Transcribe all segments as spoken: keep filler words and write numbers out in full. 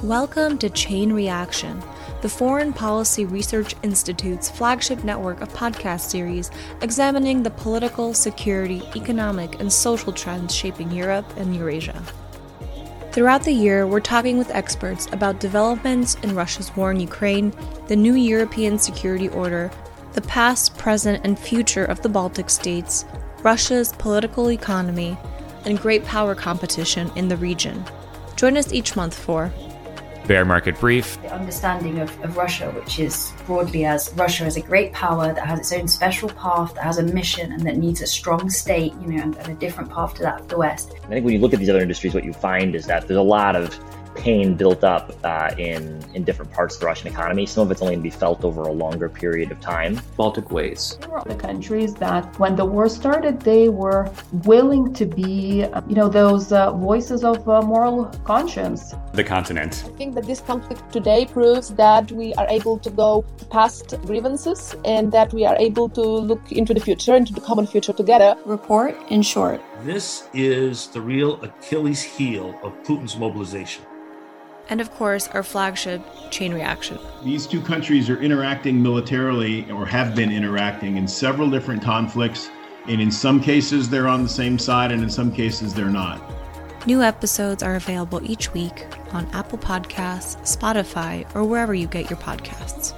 Welcome to Chain Reaction, the Foreign Policy Research Institute's flagship network of podcast series examining the political, security, economic, and social trends shaping Europe and Eurasia. Throughout the year, we're talking with experts about developments in Russia's war in Ukraine, the new European security order, the past, present, and future of the Baltic states, Russia's political economy, and great power competition in the region. Join us each month for Bear Market Brief. The understanding of, of Russia, which is broadly as Russia as a great power that has its own special path, that has a mission, and that needs a strong state, you know, and, and a different path to that of the West. I think when you look at these other industries, what you find is that there's a lot of pain built up uh, in, in different parts of the Russian economy. Some of it's only going to be felt over a longer period of time. Baltic ways. There were the countries that when the war started, they were willing to be, you know, those uh, voices of uh, moral conscience. The continent. I think that this conflict today proves that we are able to go past grievances and that we are able to look into the future, into the common future together. Report in short. This is the real Achilles heel of Putin's mobilization. And of course, our flagship, Chain Reaction. These two countries are interacting militarily, or have been interacting in several different conflicts. And in some cases, they're on the same side, and in some cases, they're not. New episodes are available each week on Apple Podcasts, Spotify, or wherever you get your podcasts.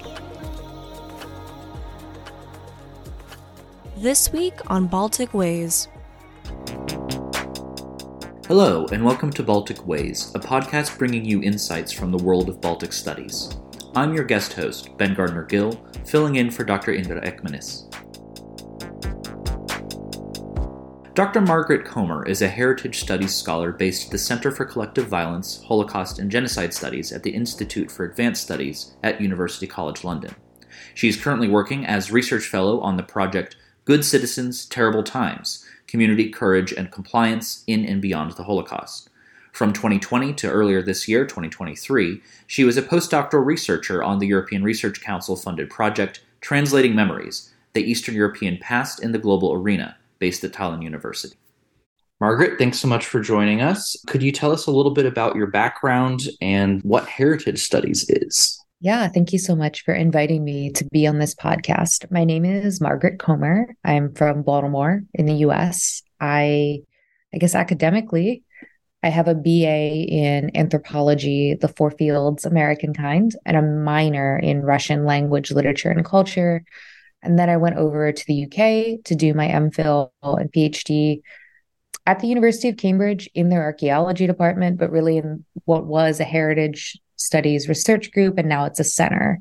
This week on Baltic Ways. Hello, and welcome to Baltic Ways, a podcast bringing you insights from the world of Baltic studies. I'm your guest host, Ben Gardner-Gill, filling in for Doctor Indra Ekmanis. Doctor Margaret Comer is a heritage studies scholar based at the Center for Collective Violence, Holocaust, and Genocide Studies at the Institute for Advanced Studies at University College London. She is currently working as research fellow on the project Good Citizens, Terrible Times, Community Courage and Compliance in and Beyond the Holocaust. From twenty twenty to earlier this year, twenty twenty-three, she was a postdoctoral researcher on the European Research Council-funded project Translating Memories, the Eastern European Past in the Global Arena, based at Tallinn University. Margaret, thanks so much for joining us. Could you tell us a little bit about your background and what heritage studies is? Yeah, thank you so much for inviting me to be on this podcast. My name is Margaret Comer. I'm from Baltimore in the U S. I, I guess academically, I have a B A in anthropology, the four fields, American kind, and a minor in Russian language, literature, and culture. And then I went over to the U K to do my MPhil and PhD at the University of Cambridge in their archaeology department, but really in what was a heritage studies research group, and now it's a center.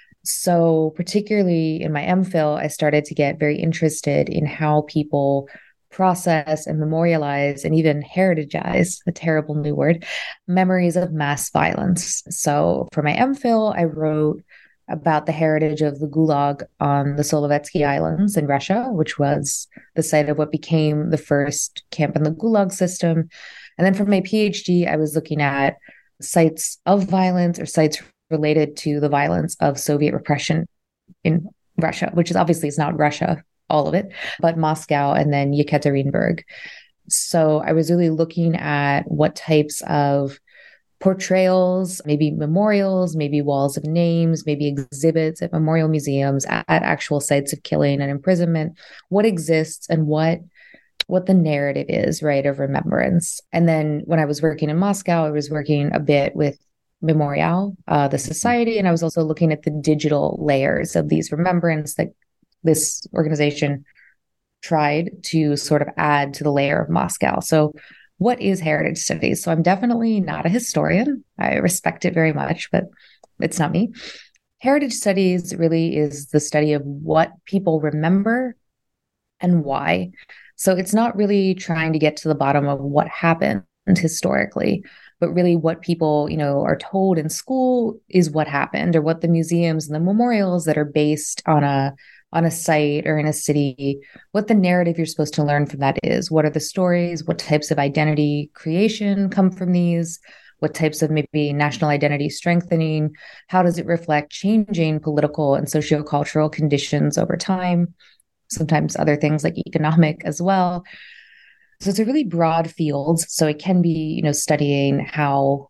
So particularly in my MPhil, I started to get very interested in how people process and memorialize and even heritagize, a terrible new word, memories of mass violence. So for my MPhil, I wrote about the heritage of the Gulag on the Solovetsky Islands in Russia, which was the site of what became the first camp in the Gulag system. And then for my PhD, I was looking at sites of violence or sites related to the violence of Soviet repression in Russia, which is obviously it's not Russia, all of it, but Moscow and then Yekaterinburg. So I was really looking at what types of portrayals, maybe memorials, maybe walls of names, maybe exhibits at memorial museums, at, at actual sites of killing and imprisonment, what exists and what what the narrative is, right, of remembrance. And then when I was working in Moscow, I was working a bit with Memorial, uh, the society, and I was also looking at the digital layers of these remembrance that this organization tried to sort of add to the layer of Moscow. So what is heritage studies? So I'm definitely not a historian. I respect it very much, but it's not me. Heritage studies really is the study of what people remember and why. So it's not really trying to get to the bottom of what happened historically, but really what people, you know, are told in school is what happened, or what the museums and the memorials that are based on a on a site or in a city, what the narrative you're supposed to learn from that is. What are the stories? What types of identity creation come from these? What types of maybe national identity strengthening? How does it reflect changing political and sociocultural conditions over time? Sometimes other things like economic as well. So it's a really broad field. So it can be, you know, studying how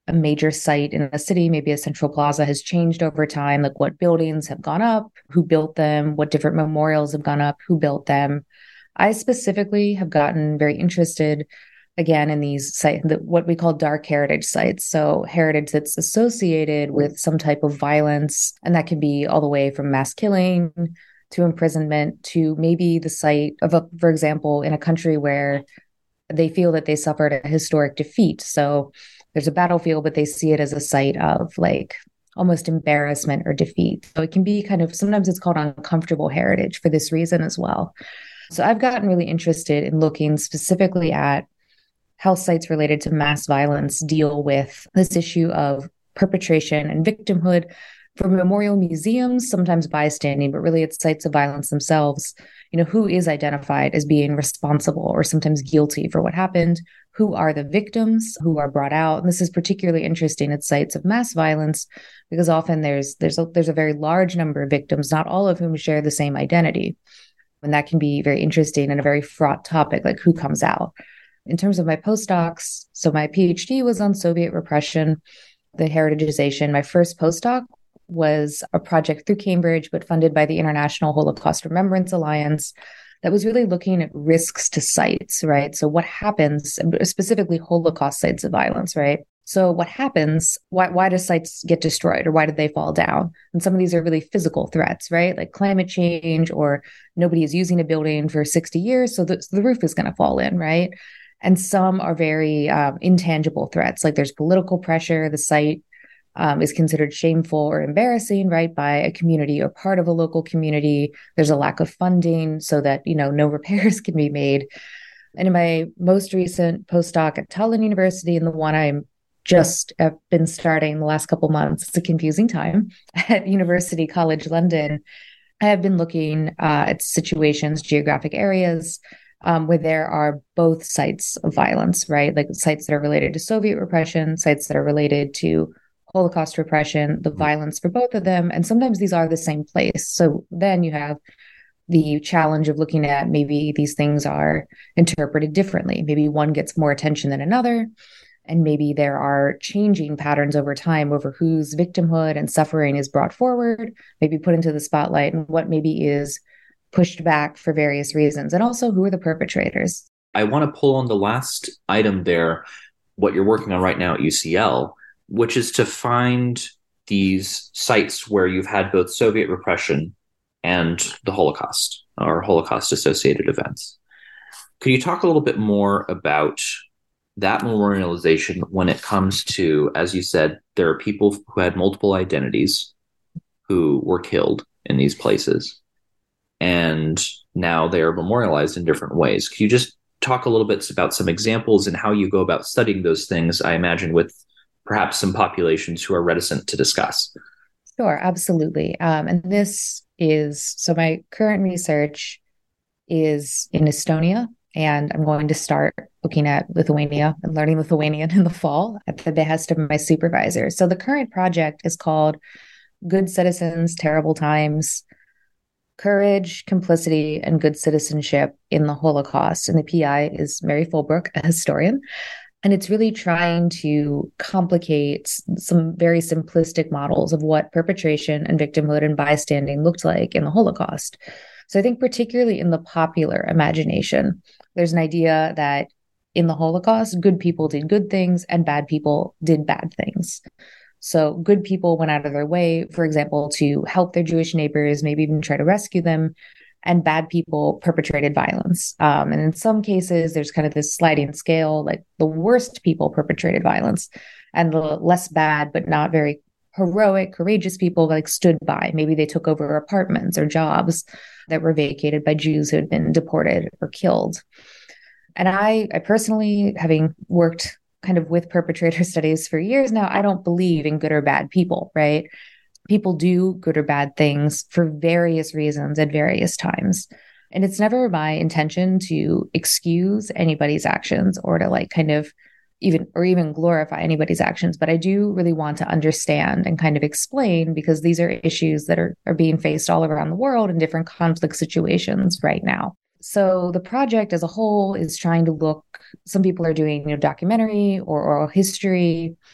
a major site in a city, maybe a central plaza, has changed over time, like what buildings have gone up, who built them, what different memorials have gone up, who built them. I specifically have gotten very interested, again, in these sites, what we call dark heritage sites. So heritage that's associated with some type of violence, and that can be all the way from mass killing to imprisonment to maybe the site of, a, for example, in a country where they feel that they suffered a historic defeat. So there's a battlefield, but they see it as a site of like almost embarrassment or defeat. So it can be kind of, sometimes it's called uncomfortable heritage for this reason as well. So I've gotten really interested in looking specifically at how sites related to mass violence deal with this issue of perpetration and victimhood. For memorial museums, sometimes bystanding, but really it's sites of violence themselves. You know, who is identified as being responsible or sometimes guilty for what happened? Who are the victims who are brought out? And this is particularly interesting at sites of mass violence because often there's there's a, there's a very large number of victims, not all of whom share the same identity. And that can be very interesting and a very fraught topic, like who comes out. In terms of my postdocs, so my PhD was on Soviet repression, the heritagization. My first postdoc was a project through Cambridge, but funded by the International Holocaust Remembrance Alliance that was really looking at risks to sites, right? So what happens, specifically Holocaust sites of violence, right? So what happens, why, why do sites get destroyed or why did they fall down? And some of these are really physical threats, right? Like climate change, or nobody is using a building for sixty years, so the, so the roof is going to fall in, right? And some are very um, intangible threats, like there's political pressure, the site Um, is considered shameful or embarrassing, right, by a community or part of a local community. There's a lack of funding so that, you know, no repairs can be made. And in my most recent postdoc at Tallinn University, and the one I'm just have been starting the last couple months, it's a confusing time, at University College London, I have been looking uh, at situations, geographic areas, Um, where there are both sites of violence, right? Like sites that are related to Soviet repression, sites that are related to Holocaust repression, the violence for both of them. And sometimes these are the same place. So then you have the challenge of looking at maybe these things are interpreted differently. Maybe one gets more attention than another. And maybe there are changing patterns over time over whose victimhood and suffering is brought forward, maybe put into the spotlight, and what maybe is pushed back for various reasons. And also, who are the perpetrators? I want to pull on the last item there, what you're working on right now at U C L, which is to find these sites where you've had both Soviet repression and the Holocaust or Holocaust-associated events. Could you talk a little bit more about that memorialization when it comes to, as you said, there are people who had multiple identities who were killed in these places, and now they are memorialized in different ways. Could you just talk a little bit about some examples and how you go about studying those things, I imagine, with perhaps some populations who are reticent to discuss? Sure, absolutely. Um, and this is, so my current research is in Estonia, and I'm going to start looking at Lithuania and learning Lithuanian in the fall at the behest of my supervisor. So the current project is called Good Citizens, Terrible Times: Courage, Complicity, and Good Citizenship in the Holocaust. And the P I is Mary Fulbrook, a historian. And it's really trying to complicate some very simplistic models of what perpetration and victimhood and bystanding looked like in the Holocaust. So I think particularly in the popular imagination, there's an idea that in the Holocaust, good people did good things and bad people did bad things. So good people went out of their way, for example, to help their Jewish neighbors, maybe even try to rescue them, and bad people perpetrated violence. Um, and in some cases, there's kind of this sliding scale, like the worst people perpetrated violence, and the less bad, but not very heroic, courageous people like stood by. Maybe they took over apartments or jobs that were vacated by Jews who had been deported or killed. And I, I personally, having worked kind of with perpetrator studies for years now, I don't believe in good or bad people, right? People do good or bad things for various reasons at various times. And it's never my intention to excuse anybody's actions or to like kind of even, or even glorify anybody's actions. But I do really want to understand and kind of explain, because these are issues that are, are being faced all around the world in different conflict situations right now. So the project as a whole is trying to look, some people are doing, you know, documentary or oral history.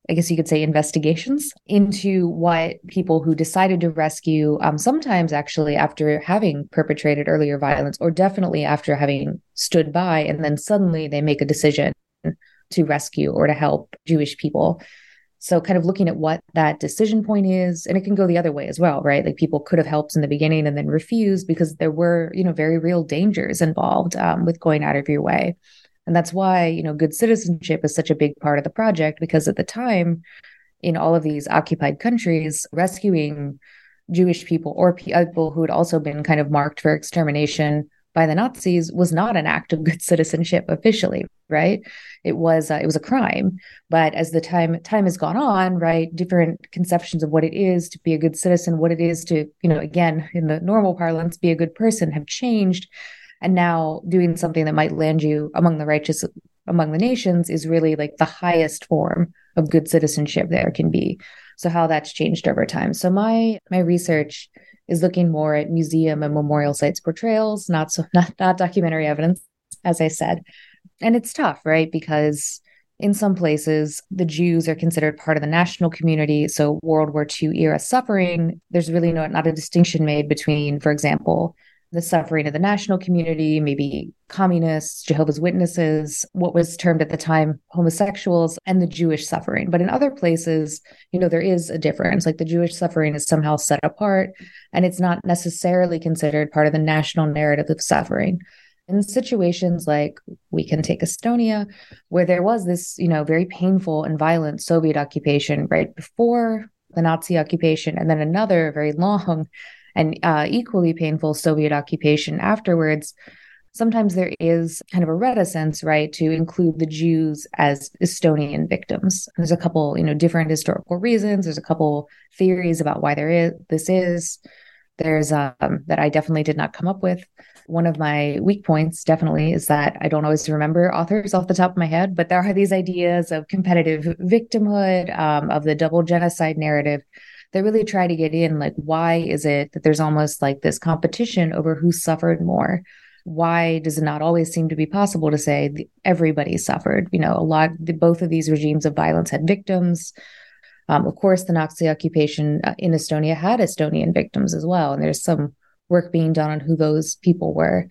I guess you could say, investigations into what people who decided to rescue, um, sometimes actually after having perpetrated earlier violence, or definitely after having stood by, and then suddenly they make a decision to rescue or to help Jewish people. So kind of looking at what that decision point is, and it can go the other way as well, right? Like people could have helped in the beginning and then refused because there were, you know, very real dangers involved um, with going out of your way. And that's why, you know, good citizenship is such a big part of the project, because at the time, in all of these occupied countries, rescuing Jewish people or people who had also been kind of marked for extermination by the Nazis was not an act of good citizenship officially, right? It was uh, it was a crime. But as the time time has gone on, right, different conceptions of what it is to be a good citizen, what it is to, you know, again, in the normal parlance, be a good person, have changed. And now doing something that might land you among the righteous among the nations is really like the highest form of good citizenship there can be. So how that's changed over time. So my my research is looking more at museum and memorial sites portrayals, not so not, not documentary evidence, as I said. And it's tough, right? Because in some places, the Jews are considered part of the national community. So World War Two era suffering, there's really no, not a distinction made between, for example, the suffering of the national community, maybe communists, Jehovah's Witnesses, what was termed at the time homosexuals, and the Jewish suffering. But in other places, you know, there is a difference. Like the Jewish suffering is somehow set apart, and it's not necessarily considered part of the national narrative of suffering. In situations like, we can take Estonia, where there was this, you know, very painful and violent Soviet occupation right before the Nazi occupation, and then another very long and uh, equally painful Soviet occupation afterwards. Sometimes there is kind of a reticence, right, to include the Jews as Estonian victims. There's a couple, you know, different historical reasons. There's a couple theories about why there is this is. There's um, that I definitely did not come up with. One of my weak points definitely is that I don't always remember authors off the top of my head, but there are these ideas of competitive victimhood, um, of the double genocide narrative. They really try to get in, like, why is it that there's almost like this competition over who suffered more? Why does it not always seem to be possible to say everybody suffered? You know, a lot, both of these regimes of violence had victims. Um, of course, the Nazi occupation in Estonia had Estonian victims as well. And there's some work being done on who those people were.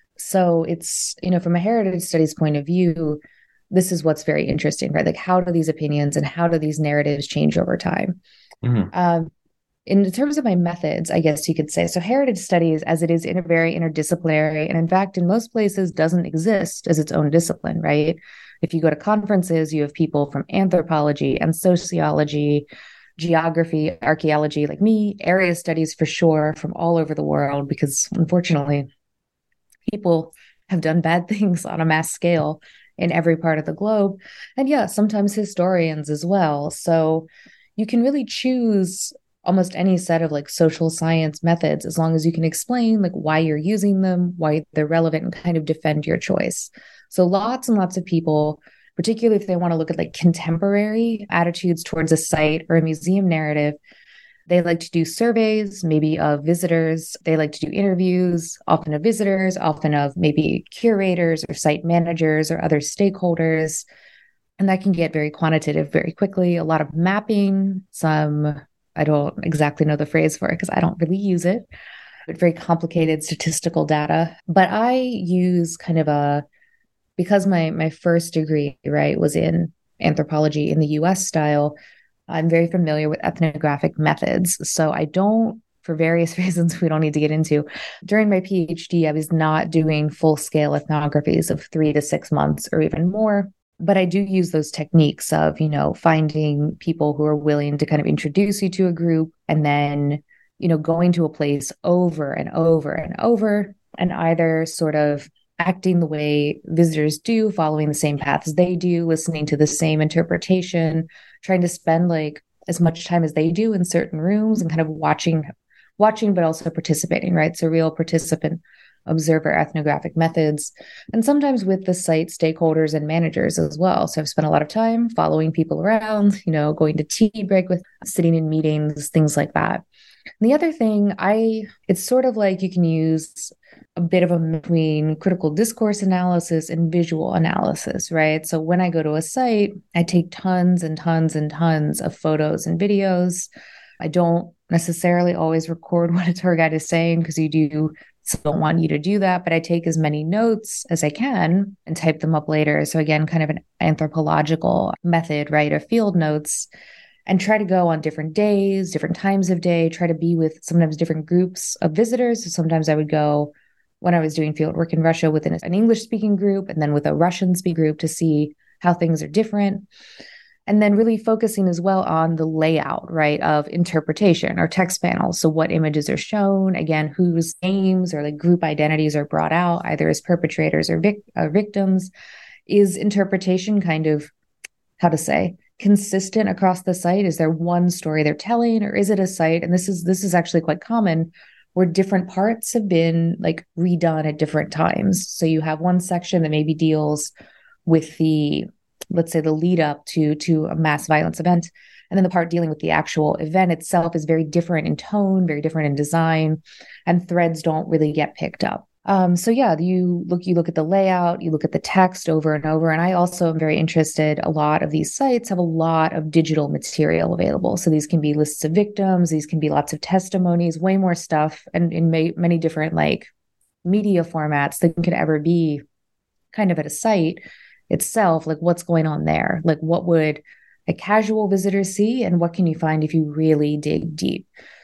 So it's, you know, from a heritage studies point of view, this is what's very interesting, right? Like, how do these opinions and how do these narratives change over time? Mm-hmm. Um, in terms of my methods, I guess you could say, so heritage studies, as it is in a very interdisciplinary, and in fact, in most places doesn't exist as its own discipline, right? If you go to conferences, you have people from anthropology and sociology, geography, archaeology, like me, area studies for sure, from all over the world, because unfortunately, people have done bad things on a mass scale in every part of the globe. And yeah, sometimes historians as well. So you can really choose almost any set of like social science methods as long as you can explain like why you're using them, why they're relevant, and kind of defend your choice. So lots and lots of people, particularly if they want to look at like contemporary attitudes towards a site or a museum narrative, they like to do surveys, maybe of visitors. They like to do interviews, often of visitors, often of maybe curators or site managers or other stakeholders. And that can get very quantitative very quickly. A lot of mapping, some, I don't exactly know the phrase for it because I don't really use it, but very complicated statistical data. But I use kind of a, because my my first degree, right, was in anthropology in the U S style, I'm very familiar with ethnographic methods. So I don't, for various reasons we don't need to get into, during my PhD, I was not doing full-scale ethnographies of three to six months or even more. But I do use those techniques of, you know, finding people who are willing to kind of introduce you to a group and then, you know, going to a place over and over and over and either sort of acting the way visitors do, following the same paths they do, listening to the same interpretation, trying to spend like as much time as they do in certain rooms and kind of watching, watching, but also participating, right? So real participant observer ethnographic methods, and sometimes with the site stakeholders and managers as well. So I've spent a lot of time following people around, you know, going to tea break with, sitting in meetings, things like that. And the other thing, I it's sort of like you can use a bit of a between critical discourse analysis and visual analysis, right? So when I go to a site, I take tons and tons and tons of photos and videos. I don't necessarily always record what a tour guide is saying because you do so don't want you to do that, but I take as many notes as I can and type them up later. So again, kind of an anthropological method, right, of field notes, and try to go on different days, different times of day, try to be with sometimes different groups of visitors. So sometimes I would go when I was doing field work in Russia within an English speaking group and then with a Russian speaking group to see how things are different. And then really focusing as well on the layout, right, of interpretation or text panels. So what images are shown, again, whose names or like group identities are brought out, either as perpetrators or vic- uh, victims. Is interpretation kind of, how to say, consistent across the site? Is there one story they're telling, or is it a site? And this is this is actually quite common where different parts have been like redone at different times. So you have one section that maybe deals with the, let's say, the lead up to to a mass violence event. And then the part dealing with the actual event itself is very different in tone, very different in design, and threads don't really get picked up. Um, so yeah, you look, you look at the layout, you look at the text over and over. And I also am very interested, a lot of these sites have a lot of digital material available. So these can be lists of victims, these can be lots of testimonies, way more stuff, and in may, many different like media formats than could ever be kind of at a site itself. Like what's going on there? Like what would a casual visitor see, and what can you find if you really dig deep?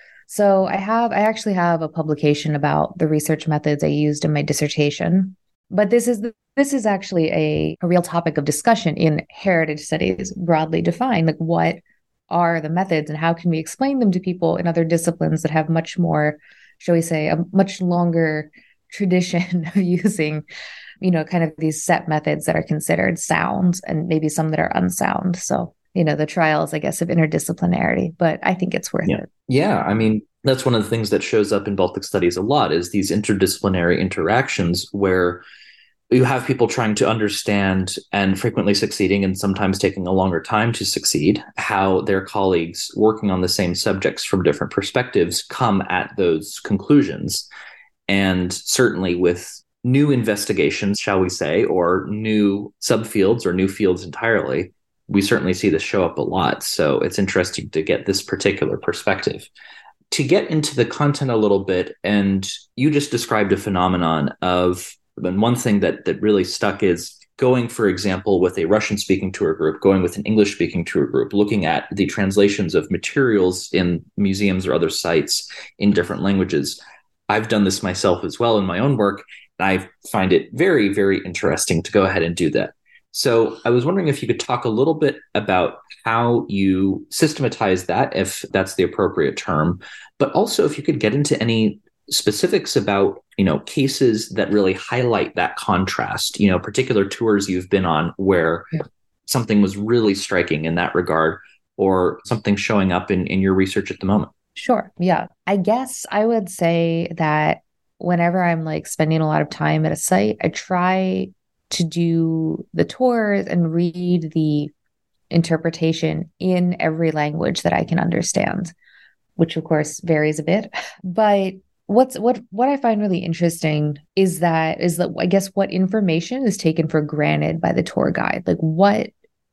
So I have, I actually have a publication about the research methods I used in my dissertation, but this is, the, this is actually a, a real topic of discussion in heritage studies, broadly defined. Like what are the methods and how can we explain them to people in other disciplines that have much more, shall we say, a much longer tradition of using, you know, kind of these set methods that are considered sound and maybe some that are unsound. So, you know, the trials, I guess, of interdisciplinarity, but I think it's worth yeah. it. Yeah. I mean, that's one of the things that shows up in Baltic studies a lot is these interdisciplinary interactions where you have people trying to understand and frequently succeeding and sometimes taking a longer time to succeed, how their colleagues working on the same subjects from different perspectives come at those conclusions. And certainly with new investigations, shall we say, or new subfields or new fields entirely, we certainly see this show up a lot. So it's interesting to get this particular perspective. To get into the content a little bit, and you just described a phenomenon of, and one thing that that really stuck is going, for example, with a Russian-speaking tour group, going with an English-speaking tour group, looking at the translations of materials in museums or other sites in different languages. I've done this myself as well in my own work, and I find it very, very interesting to go ahead and do that. So I was wondering if you could talk a little bit about how you systematize that, if that's the appropriate term, but also if you could get into any specifics about, you know, cases that really highlight that contrast, you know, particular tours you've been on where yeah. something was really striking in that regard, or something showing up in, in your research at the moment. Sure. Yeah. I guess I would say that whenever I'm like spending a lot of time at a site, I try to do the tours and read the interpretation in every language that I can understand, which of course varies a bit. But what's what what I find really interesting is that is that I guess what information is taken for granted by the tour guide. Like what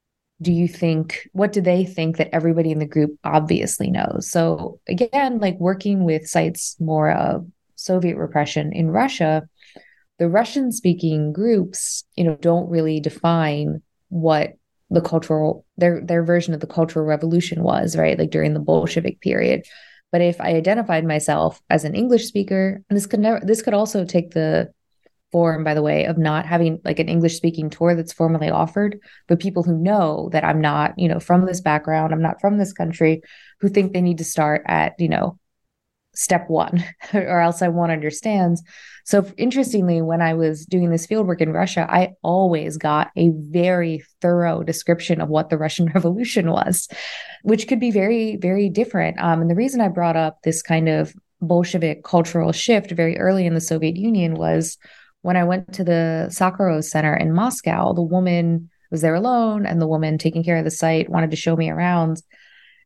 do you think, what do they think that everybody in the group obviously knows? So again, like working with sites more of Soviet repression in Russia, the Russian-speaking groups, you know, don't really define what the cultural, their their version of the Cultural Revolution was, right? Like during the Bolshevik period. But if I identified myself as an English speaker, and this could never, this could also take the form, by the way, of not having like an English-speaking tour that's formally offered, but people who know that I'm not, you know, from this background, I'm not from this country, who think they need to start at, you know, step one, or else I won't understand. So interestingly, when I was doing this fieldwork in Russia, I always got a very thorough description of what the Russian Revolution was, which could be very, very different. Um, and the reason I brought up this kind of Bolshevik cultural shift very early in the Soviet Union was when I went to the Sakharov Center in Moscow. The woman was there alone, and the woman taking care of the site wanted to show me around.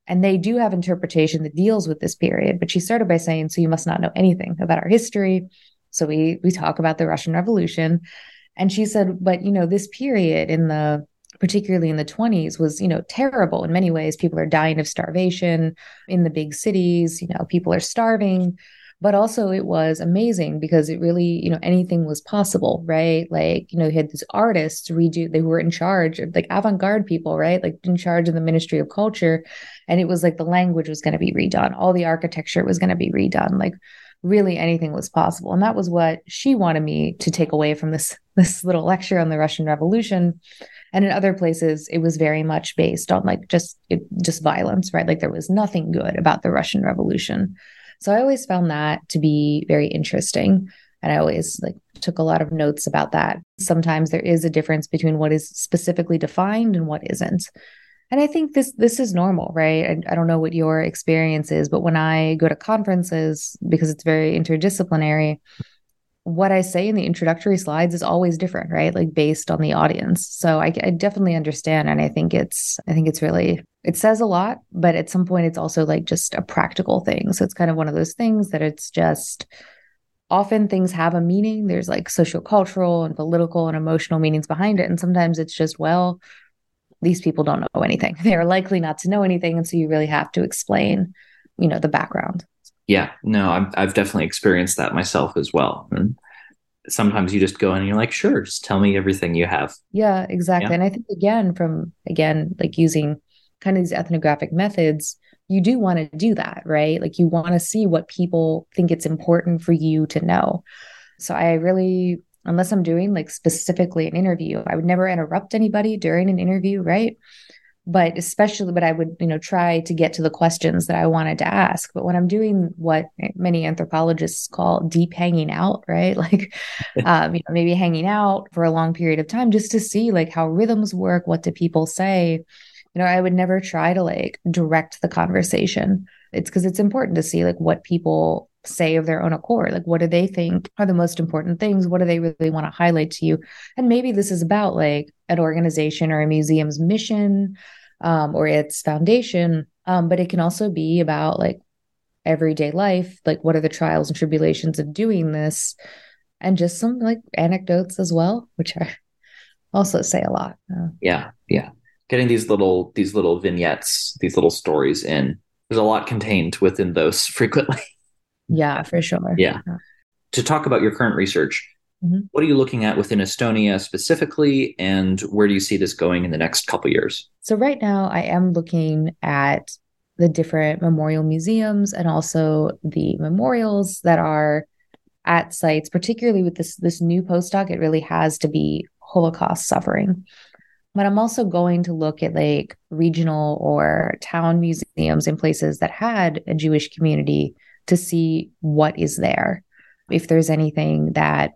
And they do have interpretation that deals with this period. But she started by saying, so you must not know anything about our history. So we we talk about the Russian Revolution. And she said, but, you know, this period in the, particularly in the twenties was, you know, terrible in many ways. People are dying of starvation in the big cities, you know, people are starving. But also it was amazing because it really, you know, anything was possible, right? Like, you know, you had these artists redo, they were in charge of like avant-garde people, right? Like in charge of the Ministry of Culture. And it was like the language was going to be redone. All the architecture was going to be redone. Like really anything was possible. And that was what she wanted me to take away from this, this little lecture on the Russian Revolution. And in other places, it was very much based on like just, it, just violence, right? Like there was nothing good about the Russian Revolution. So I always found that to be very interesting. And I always like took a lot of notes about that. Sometimes there is a difference between what is specifically defined and what isn't. And I think this this is normal, right? I, I don't know what your experience is, but when I go to conferences, because it's very interdisciplinary, what I say in the introductory slides is always different, right? Like based on the audience. So I, I definitely understand. And I think it's, I think it's really, it says a lot, but at some point it's also like just a practical thing. So it's kind of one of those things that it's just, often things have a meaning. There's like sociocultural and political and emotional meanings behind it. And sometimes it's just, well, these people don't know anything. They're likely not to know anything. And so you really have to explain, you know, the background. Yeah, no, I've, I've definitely experienced that myself as well. And sometimes you just go in and you're like, sure, just tell me everything you have. Yeah, exactly. Yeah. And I think, again, from, again, like using kind of these ethnographic methods, you do want to do that, right? Like you want to see what people think it's important for you to know. So I really, unless I'm doing like specifically an interview, I would never interrupt anybody during an interview, right? But especially, but I would, you know, try to get to the questions that I wanted to ask. But when I'm doing what many anthropologists call deep hanging out, right? Like, um, you know, maybe hanging out for a long period of time just to see like how rhythms work. What do people say? You know, I would never try to like direct the conversation. It's because it's important to see like what people say of their own accord. Like, what do they think are the most important things? What do they really want to highlight to you? And maybe this is about like an organization or a museum's mission um, or its foundation. Um, but it can also be about like everyday life. Like, what are the trials and tribulations of doing this? And just some like anecdotes as well, which I also say a lot. Uh, yeah. Yeah. Getting these little, these little vignettes, these little stories in, there's a lot contained within those frequently. Yeah, for sure. Yeah. yeah. To talk about your current research, mm-hmm. what are you looking at within Estonia specifically, and where do you see this going in the next couple of years? So right now I am looking at the different memorial museums and also the memorials that are at sites, particularly with this, this new postdoc. It really has to be Holocaust suffering. But I'm also going to look at like regional or town museums in places that had a Jewish community to see what is there. If there's anything that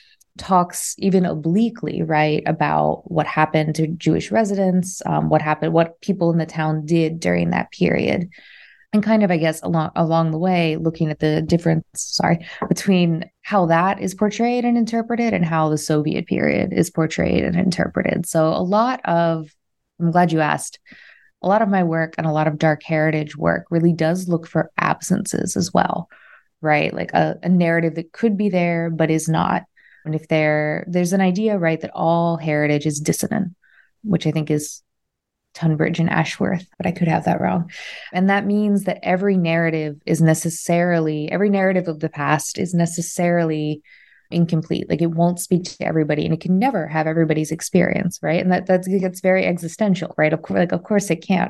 talks even obliquely, right, about what happened to Jewish residents, um, what happened, what people in the town did during that period. And kind of, I guess, along along the way, looking at the difference, sorry, between how that is portrayed and interpreted and how the Soviet period is portrayed and interpreted. So a lot of, I'm glad you asked, a lot of my work and a lot of dark heritage work really does look for absences as well, right? Like a, a narrative that could be there, but is not. And if there, there's an idea, right, that all heritage is dissonant, which I think is Tunbridge and Ashworth, but I could have that wrong. And that means that every narrative is necessarily, every narrative of the past is necessarily incomplete. Like it won't speak to everybody, and it can never have everybody's experience, right? And that that's gets very existential, right? Of course, like of course it can't.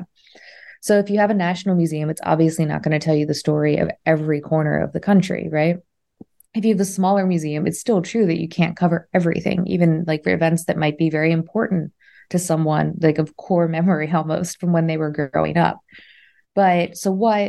So if you have a national museum, it's obviously not going to tell you the story of every corner of the country, right? If you have a smaller museum, it's still true that you can't cover everything, even like for events that might be very important to someone, like of core memory almost from when they were growing up. But so what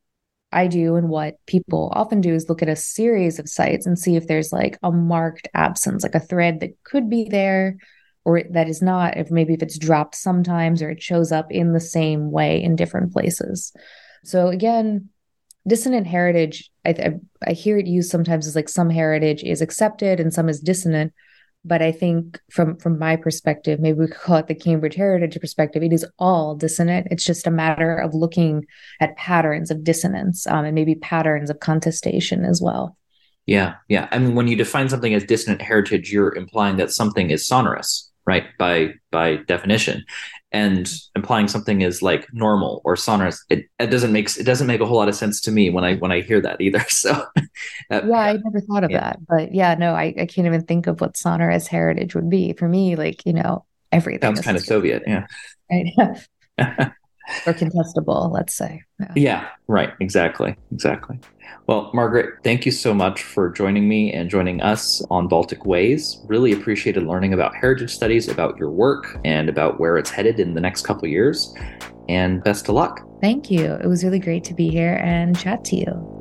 I do and what people often do is look at a series of sites and see if there's like a marked absence, like a thread that could be there or that is not, if maybe if it's dropped sometimes or it shows up in the same way in different places. So again, dissonant heritage, I, I, I hear it used sometimes as like some heritage is accepted and some is dissonant. But I think from from my perspective, maybe we could call it the Cambridge Heritage perspective, it is all dissonant. It's just a matter of looking at patterns of dissonance um, and maybe patterns of contestation as well. Yeah, yeah. I mean, when you define something as dissonant heritage, you're implying that something is sonorous, right? By by definition, and implying something is like normal or sonorous. It, it doesn't make it doesn't make a whole lot of sense to me when I when I hear that either. So, uh, yeah, I never thought of yeah. that. But yeah, no, I, I can't even think of what sonorous heritage would be for me. Like, you know, everything sounds kind of Soviet, yeah. Right. Or contestable, let's say. Yeah. yeah, right. Exactly. Exactly. Well, Margaret, thank you so much for joining me and joining us on Baltic Ways. Really appreciated learning about heritage studies, about your work, and about where it's headed in the next couple of years. And best of luck. Thank you. It was really great to be here and chat to you.